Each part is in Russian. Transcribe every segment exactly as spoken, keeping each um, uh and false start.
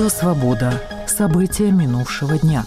Радио «Свобода». События минувшего дня.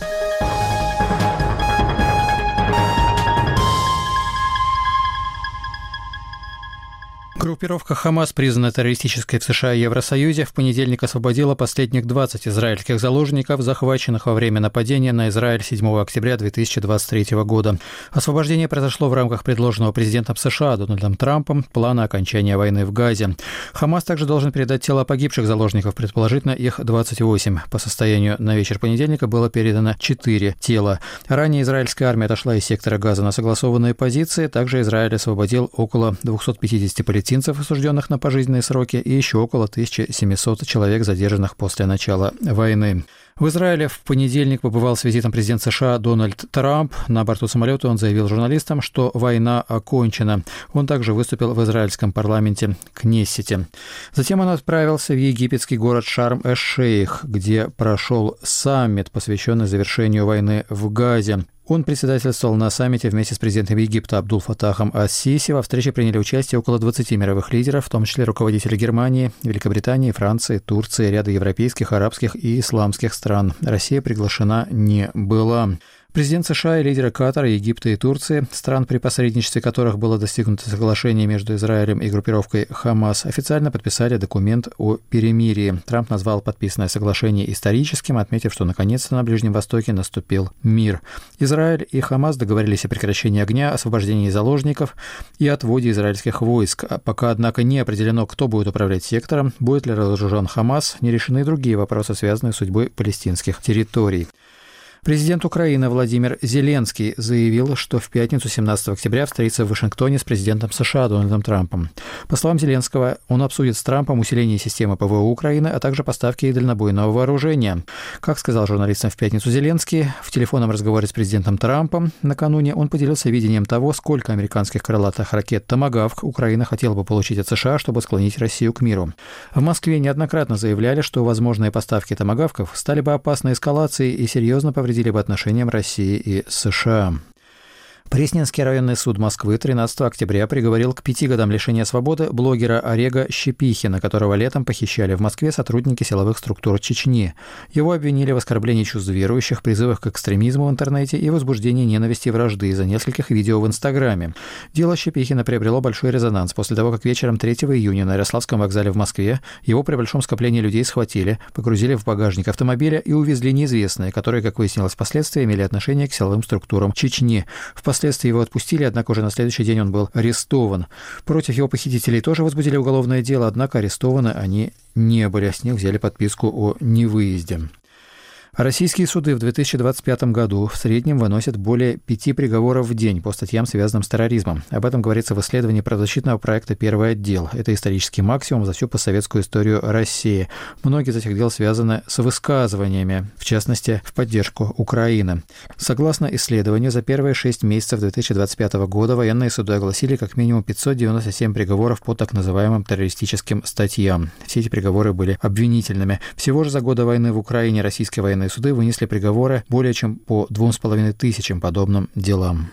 Группировка «Хамас», признанная террористической в США и Евросоюзе, в понедельник освободила последних двадцать израильских заложников, захваченных во время нападения на Израиль седьмого октября две тысячи двадцать третьего года. Освобождение произошло в рамках предложенного президентом США Дональдом Трампом плана окончания войны в Газе. «Хамас» также должен передать тела погибших заложников, предположительно их двадцать восемь. По состоянию на вечер понедельника было передано четыре тела. Ранее израильская армия отошла из сектора Газа на согласованные позиции. Также Израиль освободил около двухсот пятидесяти палестинцев, осужденных на пожизненные сроки, и еще около тысячи семисот человек, задержанных после начала войны. В Израиле в понедельник побывал с визитом президент США Дональд Трамп. На борту самолета он заявил журналистам, что война окончена. Он также выступил в израильском парламенте Кнессете. Затем он отправился в египетский город Шарм-эш-Шейх, где прошел саммит, посвященный завершению войны в Газе. Он председательствовал на саммите вместе с президентом Египта Абдул-Фатахом ас-Сиси. Во встрече приняли участие около двадцати мировых лидеров, в том числе руководители Германии, Великобритании, Франции, Турции, ряда европейских, арабских и исламских стран. Россия приглашена не была. Президент США и лидеры Катара, Египта и Турции, стран, при посредничестве которых было достигнуто соглашение между Израилем и группировкой «Хамас», официально подписали документ о перемирии. Трамп назвал подписанное соглашение историческим, отметив, что наконец-то на Ближнем Востоке наступил мир. Израиль и «Хамас» договорились о прекращении огня, освобождении заложников и отводе израильских войск. Пока, однако, не определено, кто будет управлять сектором, будет ли разоружен «Хамас», не решены и другие вопросы, связанные с судьбой палестинских территорий. Президент Украины Владимир Зеленский заявил, что в пятницу семнадцатого октября встретится в Вашингтоне с президентом США Дональдом Трампом. По словам Зеленского, он обсудит с Трампом усиление системы ПВО Украины, а также поставки дальнобойного вооружения. Как сказал журналистам в пятницу Зеленский, в телефонном разговоре с президентом Трампом накануне он поделился видением того, сколько американских крылатых ракет «Томагавк» Украина хотела бы получить от США, чтобы склонить Россию к миру. В Москве неоднократно заявляли, что возможные поставки «Томагавков» стали бы опасной эскалацией и серьезно повредили бы отношениям России и США. Пресненский районный суд Москвы тринадцатого октября приговорил к пяти годам лишения свободы блогера Орега Щепихина, которого летом похищали в Москве сотрудники силовых структур Чечни. Его обвинили в оскорблении чувств верующих, призывах к экстремизму в интернете и возбуждении ненависти и вражды из-за нескольких видео в Инстаграме. Дело Щепихина приобрело большой резонанс после того, как вечером третьего июня на Ярославском вокзале в Москве его при большом скоплении людей схватили, погрузили в багажник автомобиля и увезли неизвестные, которые, как выяснилось впоследствии, имели отношение к силовым структурам Чечни. Впоследствии его отпустили, однако уже на следующий день он был арестован. Против его похитителей тоже возбудили уголовное дело, однако арестованы они не были. С них взяли подписку о невыезде. Российские суды в две тысячи двадцать пятом году в среднем выносят более пяти приговоров в день по статьям, связанным с терроризмом. Об этом говорится в исследовании правозащитного проекта «Первый отдел». Это исторический максимум за всю постсоветскую историю России. Многие из этих дел связаны с высказываниями, в частности, в поддержку Украины. Согласно исследованию, за первые шесть месяцев две тысячи двадцать пятого года военные суды огласили как минимум пятьсот девяносто семь приговоров по так называемым террористическим статьям. Все эти приговоры были обвинительными. Всего же за годы войны в Украине российские военные суды вынесли приговоры более чем по двум с половиной тысячам подобным делам.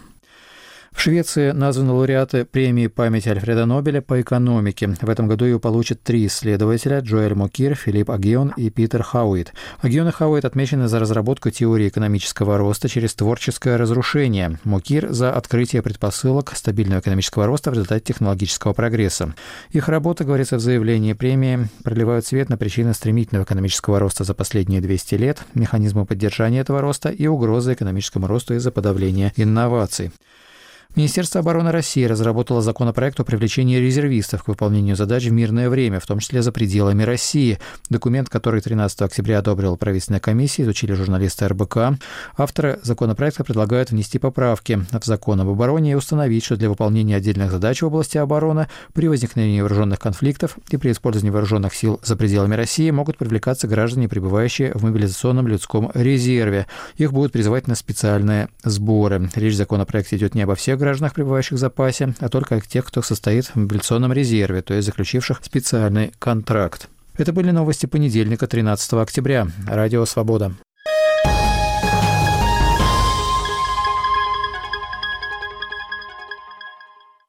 В Швеции названы лауреаты премии памяти Альфреда Нобеля по экономике. В этом году ее получат три исследователя – Джоэль Мокир, Филипп Агион и Питер Хауит. Агион и Хауит отмечены за разработку теории экономического роста через творческое разрушение. Мокир – за открытие предпосылок стабильного экономического роста в результате технологического прогресса. Их работы, говорится в заявлении премии, проливают свет на причины стремительного экономического роста за последние двести лет, механизмы поддержания этого роста и угрозы экономическому росту из-за подавления инноваций. Министерство обороны России разработало законопроект о привлечении резервистов к выполнению задач в мирное время, в том числе за пределами России. Документ, который тринадцатого октября одобрила правительственная комиссия, изучили журналисты эр бэ ка. Авторы законопроекта предлагают внести поправки в закон об обороне и установить, что для выполнения отдельных задач в области обороны при возникновении вооруженных конфликтов и при использовании вооруженных сил за пределами России могут привлекаться граждане, пребывающие в мобилизационном людском резерве. Их будут призывать на специальные сборы. Речь в законопроекте идет не обо всех гражданах, пребывающих в запасе, а только о тех, кто состоит в мобилизационном резерве, то есть заключивших специальный контракт. Это были новости понедельника, тринадцатого октября. Радио «Свобода».